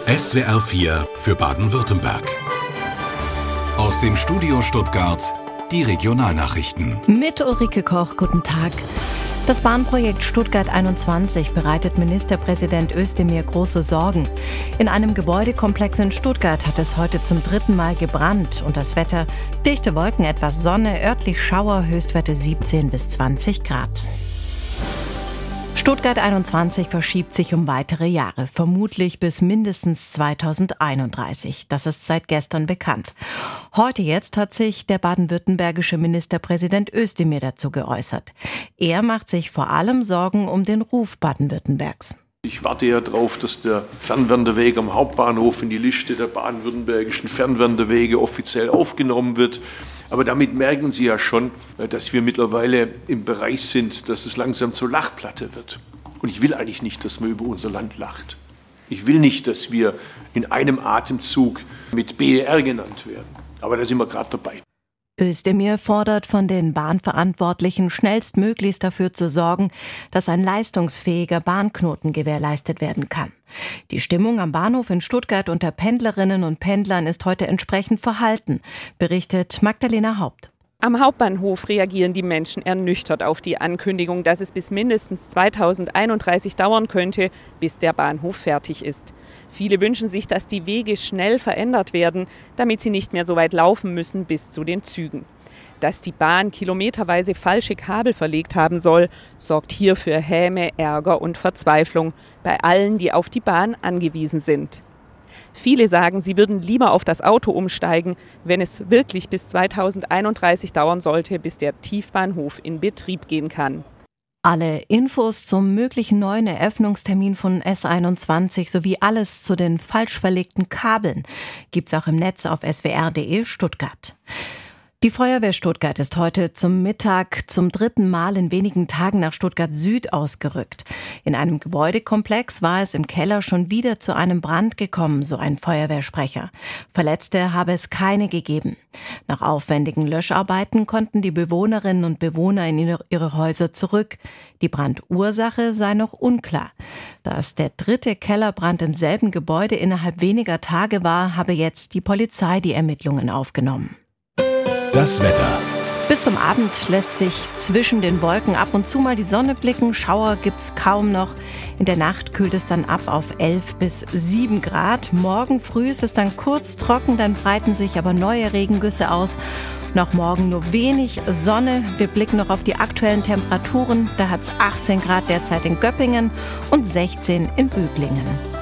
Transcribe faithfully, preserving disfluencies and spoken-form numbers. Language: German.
S W R vier für Baden-Württemberg. Aus dem Studio Stuttgart die Regionalnachrichten. Mit Ulrike Koch, guten Tag. Das Bahnprojekt Stuttgart einundzwanzig bereitet Ministerpräsident Özdemir große Sorgen. In einem Gebäudekomplex in Stuttgart hat es heute zum dritten Mal gebrannt und das Wetter: dichte Wolken, etwas Sonne, örtlich Schauer, Höchstwerte siebzehn bis zwanzig Grad. Stuttgart einundzwanzig verschiebt sich um weitere Jahre, vermutlich bis mindestens zweitausendeinunddreißig. Das ist seit gestern bekannt. Heute jetzt hat sich der baden-württembergische Ministerpräsident Özdemir dazu geäußert. Er macht sich vor allem Sorgen um den Ruf Baden-Württembergs. Ich warte ja darauf, dass der Fernwendeweg am Hauptbahnhof in die Liste der baden-württembergischen Fernwendewege offiziell aufgenommen wird. Aber damit merken Sie ja schon, dass wir mittlerweile im Bereich sind, dass es langsam zur Lachplatte wird. Und ich will eigentlich nicht, dass man über unser Land lacht. Ich will nicht, dass wir in einem Atemzug mit B E R genannt werden. Aber da sind wir gerade dabei. Özdemir fordert von den Bahnverantwortlichen, schnellstmöglichst dafür zu sorgen, dass ein leistungsfähiger Bahnknoten gewährleistet werden kann. Die Stimmung am Bahnhof in Stuttgart unter Pendlerinnen und Pendlern ist heute entsprechend verhalten, berichtet Magdalena Haupt. Am Hauptbahnhof reagieren die Menschen ernüchtert auf die Ankündigung, dass es bis mindestens zweitausendeinunddreißig dauern könnte, bis der Bahnhof fertig ist. Viele wünschen sich, dass die Wege schnell verändert werden, damit sie nicht mehr so weit laufen müssen bis zu den Zügen. Dass die Bahn kilometerweise falsche Kabel verlegt haben soll, sorgt hier für Häme, Ärger und Verzweiflung bei allen, die auf die Bahn angewiesen sind. Viele sagen, sie würden lieber auf das Auto umsteigen, wenn es wirklich bis zweitausendeinunddreißig dauern sollte, bis der Tiefbahnhof in Betrieb gehen kann. Alle Infos zum möglichen neuen Eröffnungstermin von S einundzwanzig sowie alles zu den falsch verlegten Kabeln gibt's auch im Netz auf s w r punkt d e Stuttgart. Die Feuerwehr Stuttgart ist heute zum Mittag zum dritten Mal in wenigen Tagen nach Stuttgart Süd ausgerückt. In einem Gebäudekomplex war es im Keller schon wieder zu einem Brand gekommen, so ein Feuerwehrsprecher. Verletzte habe es keine gegeben. Nach aufwendigen Löscharbeiten konnten die Bewohnerinnen und Bewohner in ihre Häuser zurück. Die Brandursache sei noch unklar. Da es der dritte Kellerbrand im selben Gebäude innerhalb weniger Tage war, habe jetzt die Polizei die Ermittlungen aufgenommen. Das Wetter. Bis zum Abend lässt sich zwischen den Wolken ab und zu mal die Sonne blicken. Schauer gibt's kaum noch. In der Nacht kühlt es dann ab auf elf bis sieben Grad. Morgen früh ist es dann kurz trocken, dann breiten sich aber neue Regengüsse aus. Noch morgen nur wenig Sonne. Wir blicken noch auf die aktuellen Temperaturen. Da hat's achtzehn Grad derzeit in Göppingen und sechzehn in Böblingen.